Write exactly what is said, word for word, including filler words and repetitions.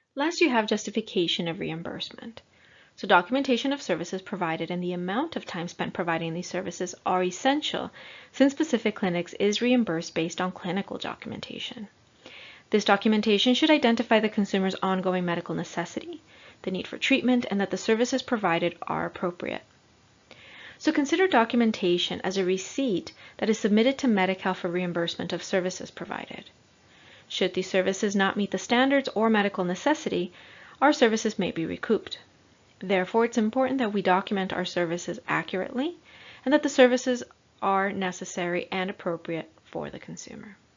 Last, you have justification of reimbursement. So documentation of services provided and the amount of time spent providing these services are essential since Pacific Clinics is reimbursed based on clinical documentation. This documentation should identify the consumer's ongoing medical necessity, the need for treatment, and that the services provided are appropriate. So consider documentation as a receipt that is submitted to Medi-Cal for reimbursement of services provided. Should these services not meet the standards or medical necessity, our services may be recouped. Therefore, it's important that we document our services accurately and that the services are necessary and appropriate for the consumer.